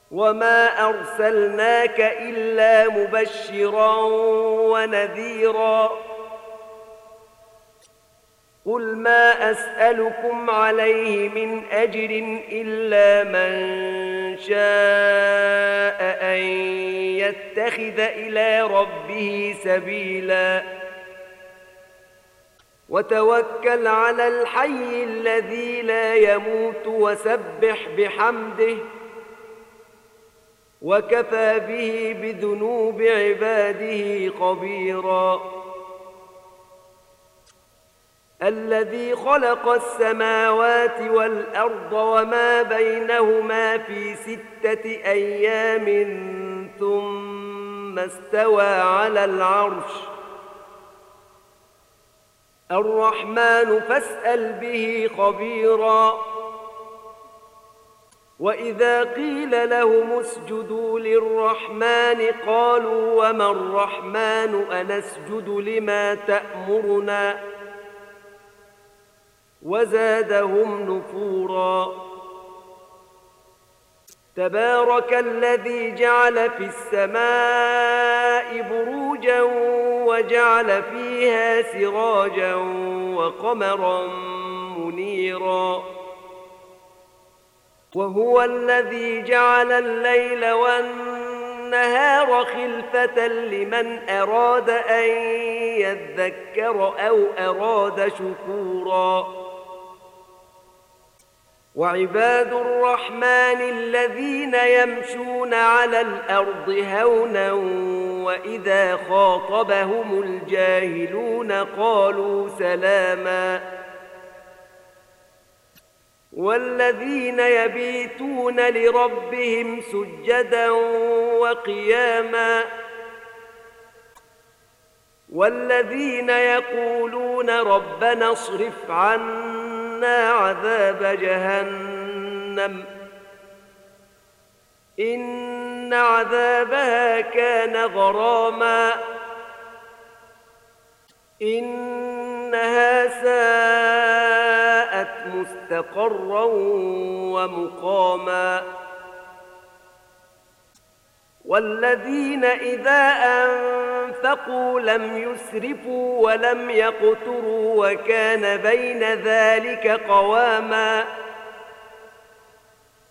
وما أرسلناك إلا مبشرا ونذيرا قل ما أسألكم عليه من أجر إلا من شاء أن يتخذ إلى ربه سبيلا وتوكل على الحي الذي لا يموت وسبح بحمده وكفى به بذنوب عباده خبيرا الذي خلق السماوات والأرض وما بينهما في 6 أيام ثم استوى على العرش الرحمن فاسأل به خبيرا وإذا قيل لهم اسجدوا للرحمن قالوا وما الرحمن أنسجد لما تأمرنا وزادهم نفورا تبارك الذي جعل في السماء بروجا وجعل فيها سراجا وقمرا منيرا وهو الذي جعل الليل والنهار خلفة لمن أراد أن يذكر أو أراد شكورا وعباد الرحمن الذين يمشون على الأرض هونا وإذا خاطبهم الجاهلون قالوا سلاما والذين يبيتون لربهم سجدا وقياما والذين يقولون ربنا اصرف عنا عذاب جهنم إن عذابها كان غراما إنها ساءت مستقرا ومقاما والذين إذا أنفقوا لم يسرفوا ولم يقتروا وكان بين ذلك قواما